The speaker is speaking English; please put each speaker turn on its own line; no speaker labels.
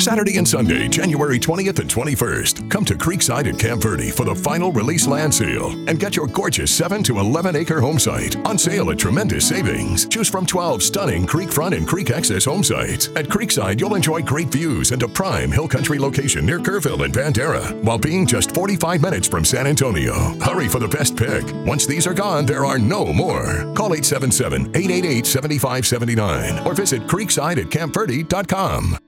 Saturday and Sunday, January 20th and 21st. Come to Creekside at Camp Verde for the final release land sale and get your gorgeous 7 to 11 acre home site on sale at tremendous savings. Choose from 12 stunning creekfront and creek access home sites. At Creekside, you'll enjoy great views and a prime hill country location near Kerrville and Bandera, while being just 45 minutes from San Antonio. Hurry for the best pick. Once these are gone, there are no more. Call 877-888-7579 or visit creekside@campverde.com.